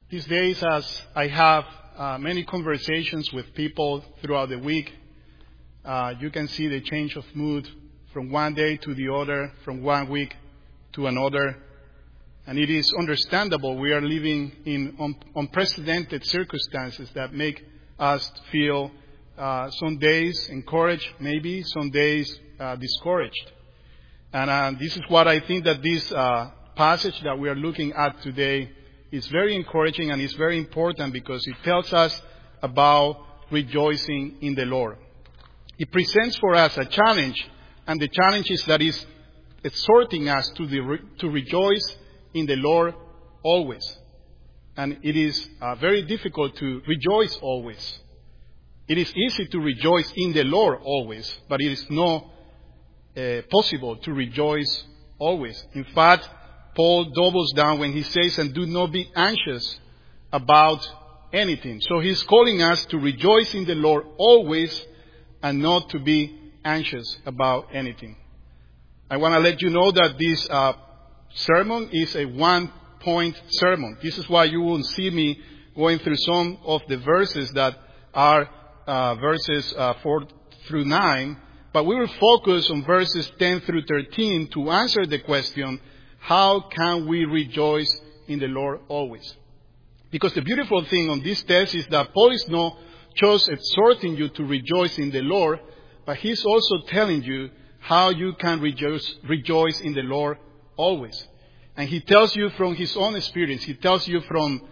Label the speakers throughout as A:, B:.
A: These days, as I have many conversations with people throughout the week, you can see the change of mood from one day to the other, from one week to another. And it is understandable. We are living in unprecedented circumstances that make us feel some days encouraged, maybe some days discouraged. And this is what I think that this passage that we are looking at today is very encouraging, and it's very important because it tells us about rejoicing in the Lord. It presents for us a challenge, and the challenge is that it's exhorting us to rejoice in the Lord always. And it is very difficult to rejoice always. It is easy to rejoice in the Lord always, but it is not possible to rejoice always. In fact, Paul doubles down when he says, and do not be anxious about anything. So he's calling us to rejoice in the Lord always and not to be anxious about anything. I want to let you know that this sermon is a one-point sermon. This is why you won't see me going through some of the verses that are verses 4 through 9, but we will focus on verses 10 through 13 to answer the question, how can we rejoice in the Lord always? Because the beautiful thing on this text is that Paul is not just exhorting you to rejoice in the Lord, but he's also telling you how you can rejoice in the Lord always. And he tells you from his own experience. He tells you from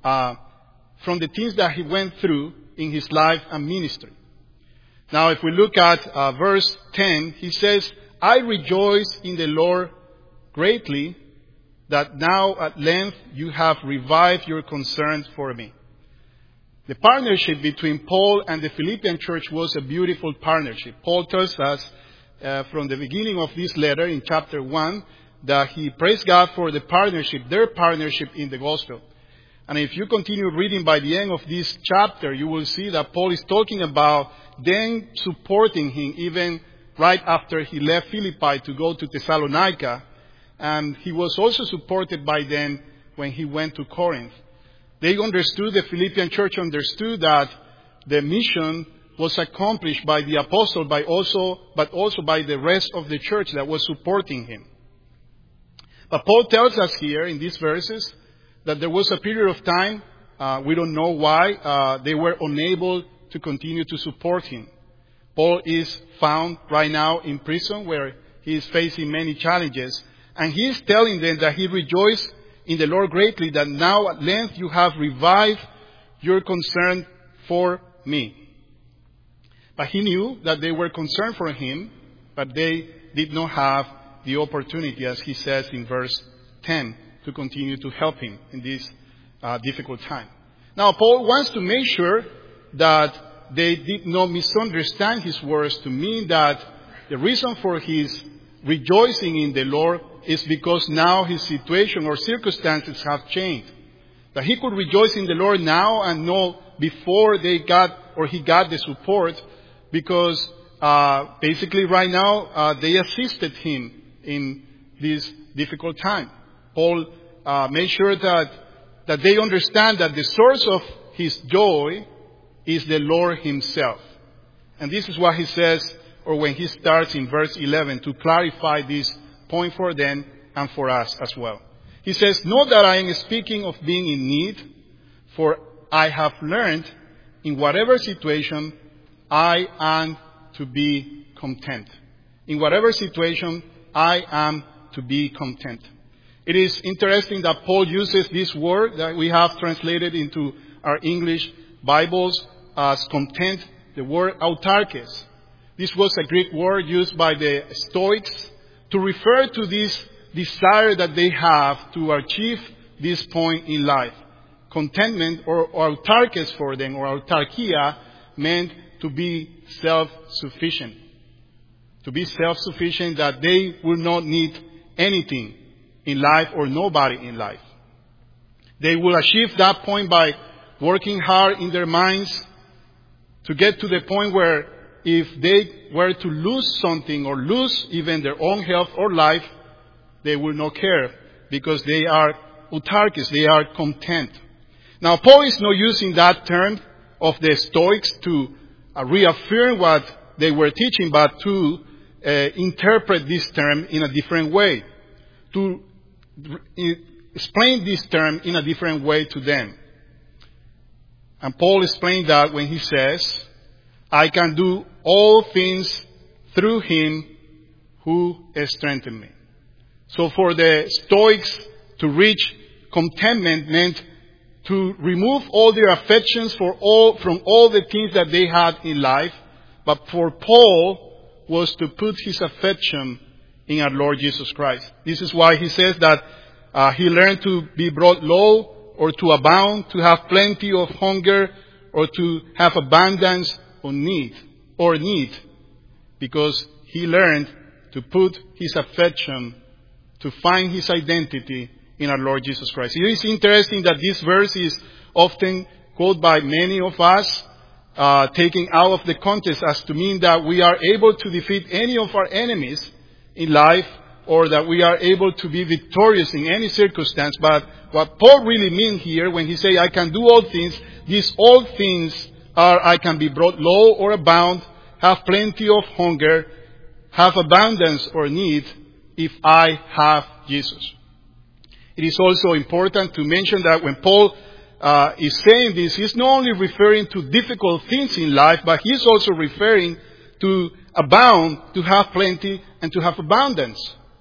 A: the things that he went through in his life and ministry. Now, if we look at verse 10, he says, I rejoice in the Lord greatly that now at length you have revived your concern for me. The partnership between Paul and the Philippian church was a beautiful partnership. Paul tells us from the beginning of this letter in chapter 1 that he praised God for the partnership, their partnership in the gospel. And if you continue reading by the end of this chapter, you will see that Paul is talking about them supporting him even right after he left Philippi to go to Thessalonica. And he was also supported by them when he went to Corinth. They understood, the Philippian church understood that the mission was accomplished by the apostle, but also by the rest of the church that was supporting him. But Paul tells us here in these verses that there was a period of time, we don't know why, they were unable to continue to support him. Paul is found right now in prison where he is facing many challenges. And he is telling them that he rejoiced in the Lord greatly, that now at length you have revived your concern for me. But he knew that they were concerned for him, but they did not have the opportunity, as he says in verse 10, to continue to help him in this difficult time. Now, Paul wants to make sure that they did not misunderstand his words to mean that the reason for his rejoicing in the Lord is because now his situation or circumstances have changed. That he could rejoice in the Lord now and not before he got the support, because basically right now they assisted him in this difficult time. Paul made sure that they understand that the source of his joy is the Lord himself. And this is what he says, or when he starts in verse 11, to clarify this point for them and for us as well. He says, not that I am speaking of being in need, for I have learned in whatever situation I am to be content. In whatever situation I am to be content. It is interesting that Paul uses this word that we have translated into our English Bibles as content, the word autarkes. This was a Greek word used by the Stoics to refer to this desire that they have to achieve this point in life. Contentment or autarkes for them, or autarkia, meant to be self-sufficient. To be self-sufficient, that they will not need anything in life or nobody in life. They will achieve that point by working hard in their minds to get to the point where if they were to lose something or lose even their own health or life, they will not care because they are autarkes, they are content. Now, Paul is not using that term of the Stoics to reaffirm what they were teaching, but to interpret this term in a different way, to explain this term in a different way to them. And Paul explained that when he says, I can do all things through him who strengthened me. So for the Stoics to reach contentment meant to remove all their affections from all the things that they had in life. But for Paul was to put his affection in our Lord Jesus Christ. This is why he says that he learned to be brought low or to abound, to have plenty of hunger or to have abundance of need, because he learned to put his affection, to find his identity in our Lord Jesus Christ. It is interesting that this verse is often quoted by many of us, taken out of the context as to mean that we are able to defeat any of our enemies in life, or that we are able to be victorious in any circumstance. But what Paul really means here when he says, I can do all things, these all things are, I can be brought low or abound, have plenty of hunger, have abundance or need, if I have Jesus. It is also important to mention that when Paul is saying this, he's not only referring to difficult things in life, but he's also referring to abound, to have plenty, and to have abundance.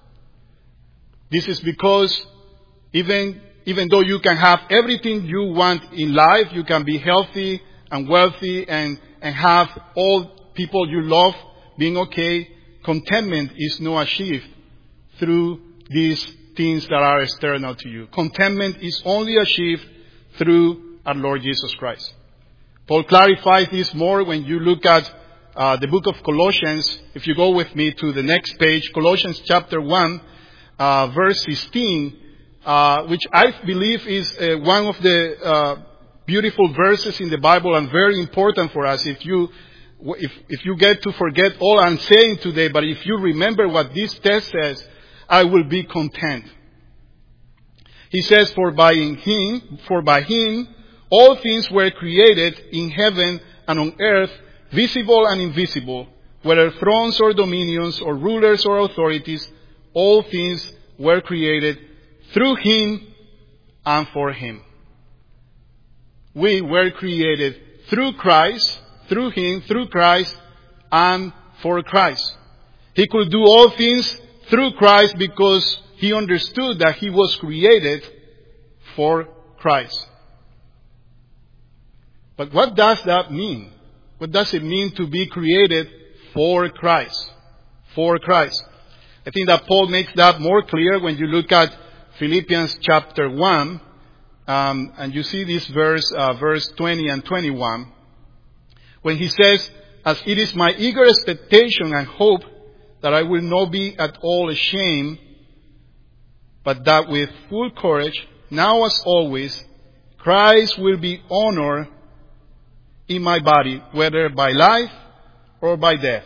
A: This is because even though you can have everything you want in life, you can be healthy and wealthy and have all people you love being okay, contentment is not achieved through these things that are external to you. Contentment is only achieved through our Lord Jesus Christ. Paul clarifies this more when you look at the book of Colossians. If you go with me to the next page, Colossians chapter 1, verse 16, which I believe is one of the beautiful verses in the Bible and very important for us. If you get to forget all I'm saying today, but if you remember what this text says, I will be content. He says, for by him all things were created in heaven and on earth, visible and invisible, whether thrones or dominions or rulers or authorities, all things were created through him and for him. We were created through Christ, through him, through Christ, and for Christ. He could do all things through Christ because he understood that he was created for Christ. But what does that mean? What does it mean to be created for Christ? For Christ. I think that Paul makes that more clear when you look at Philippians chapter 1, and you see this verse 20 and 21, when he says, as it is my eager expectation and hope that I will not be at all ashamed, but that with full courage, now as always, Christ will be honored in my body, whether by life or by death.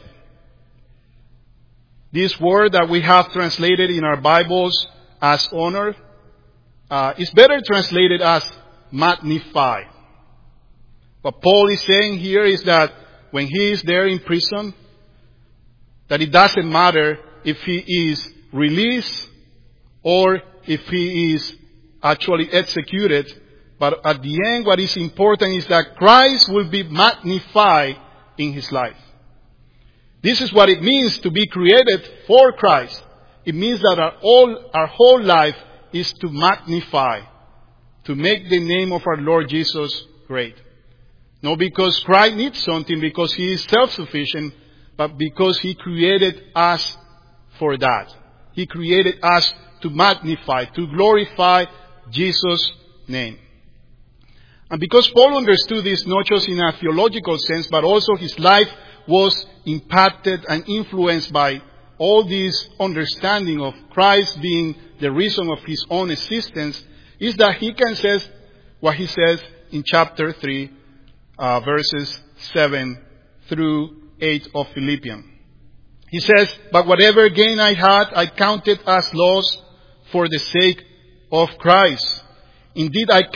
A: This word that we have translated in our Bibles as honor is better translated as magnify. What Paul is saying here is that when he is there in prison, that it doesn't matter if he is released or if he is actually executed. But at the end, what is important is that Christ will be magnified in his life. This is what it means to be created for Christ. It means that our whole life is to magnify, to make the name of our Lord Jesus great. Not because Christ needs something, because he is self-sufficient, but because he created us for that. He created us to magnify, to glorify Jesus' name. And because Paul understood this not just in a theological sense, but also his life was impacted and influenced by all this understanding of Christ being the reason of his own existence, is that he can say what he says in chapter 3, verses 7 through 8 of Philippians. He says, but whatever gain I had, I counted as loss for the sake of Christ. Indeed, I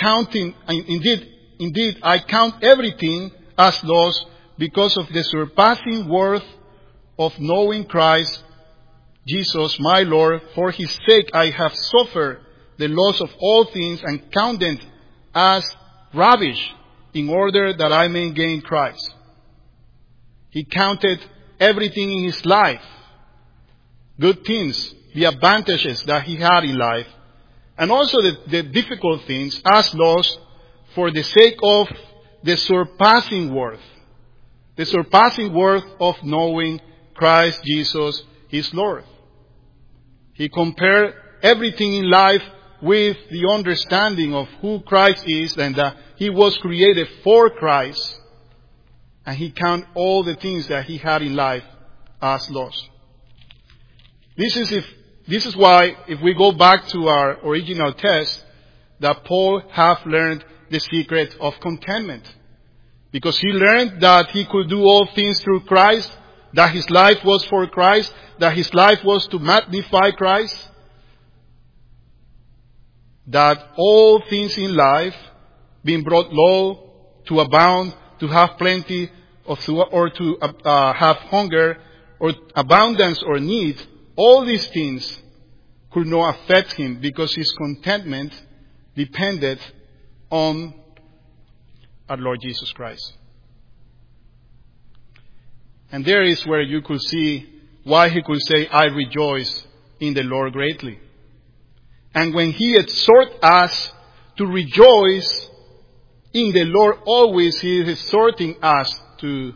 A: count everything as loss because of the surpassing worth of knowing Christ Jesus, my Lord. For his sake I have suffered the loss of all things and count them as rubbish in order that I may gain Christ. He counted everything in his life, good things, the advantages that he had in life, and also the difficult things as lost for the sake of the surpassing worth of knowing Christ Jesus, his Lord. He compared everything in life with the understanding of who Christ is and that he was created for Christ. And he counted all the things that he had in life as lost. This is why, if we go back to our original text, that Paul have learned the secret of contentment. Because he learned that he could do all things through Christ, that his life was for Christ, that his life was to magnify Christ, that all things in life, being brought low, to abound, to have plenty, or to have hunger, or abundance or need, all these things could not affect him because his contentment depended on our Lord Jesus Christ. And there is where you could see why he could say, I rejoice in the Lord greatly. And when he exhorts us to rejoice in the Lord always, he is exhorting us to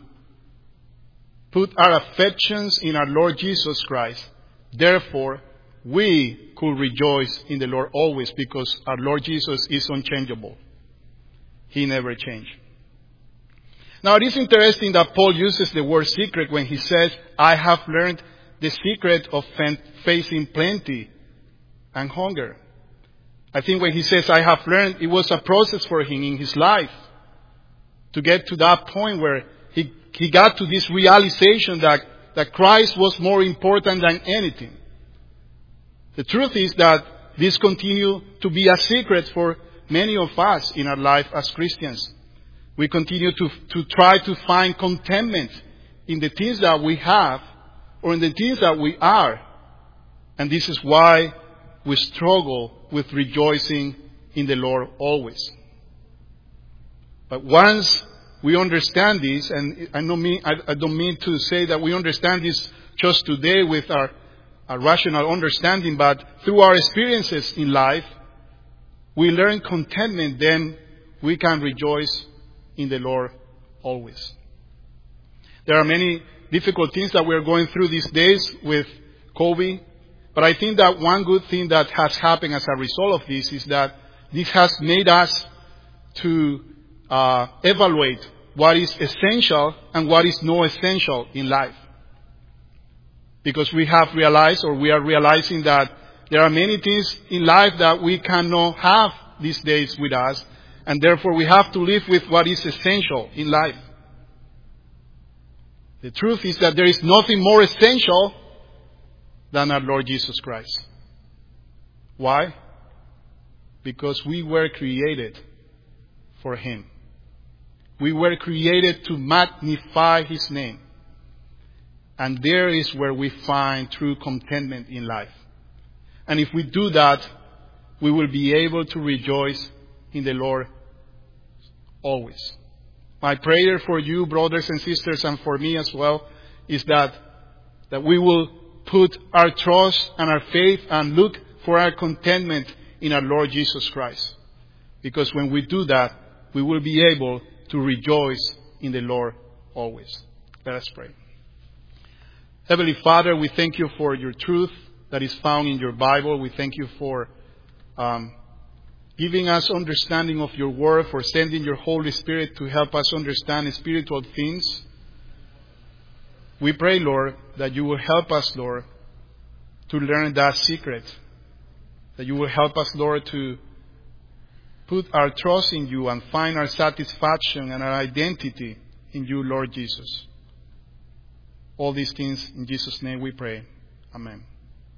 A: put our affections in our Lord Jesus Christ. Therefore, we could rejoice in the Lord always because our Lord Jesus is unchangeable. He never changed. Now, it is interesting that Paul uses the word secret when he says, I have learned the secret of facing plenty and hunger. I think when he says, I have learned, it was a process for him in his life to get to that point where he got to this realization that Christ was more important than anything. The truth is that this continues to be a secret for many of us in our life as Christians. We continue to try to find contentment in the things that we have or in the things that we are. And this is why we struggle with rejoicing in the Lord always. But once we understand this, and I don't mean to say that we understand this just today with our rational understanding, but through our experiences in life, we learn contentment, then we can rejoice in the Lord always. There are many difficult things that we're going through these days with COVID, but I think that one good thing that has happened as a result of this is that this has made us to evaluate what is essential and what is not essential in life. Because we have realized, or we are realizing, that there are many things in life that we cannot have these days with us, and therefore we have to live with what is essential in life. The truth is that there is nothing more essential than our Lord Jesus Christ. Why? Because we were created for Him. We were created to magnify His name. And there is where we find true contentment in life. And if we do that, we will be able to rejoice in the Lord always. My prayer for you, brothers and sisters, and for me as well, is that we will put our trust and our faith and look for our contentment in our Lord Jesus Christ. Because when we do that, we will be able to rejoice in the Lord always. Let us pray. Heavenly Father, we thank you for your truth that is found in your Bible. We thank you for giving us understanding of your word, for sending your Holy Spirit to help us understand spiritual things. We pray, Lord, that you will help us, Lord, to learn that secret. That you will help us, Lord, to put our trust in you and find our satisfaction and our identity in you, Lord Jesus. All these things in Jesus' name we pray. Amen.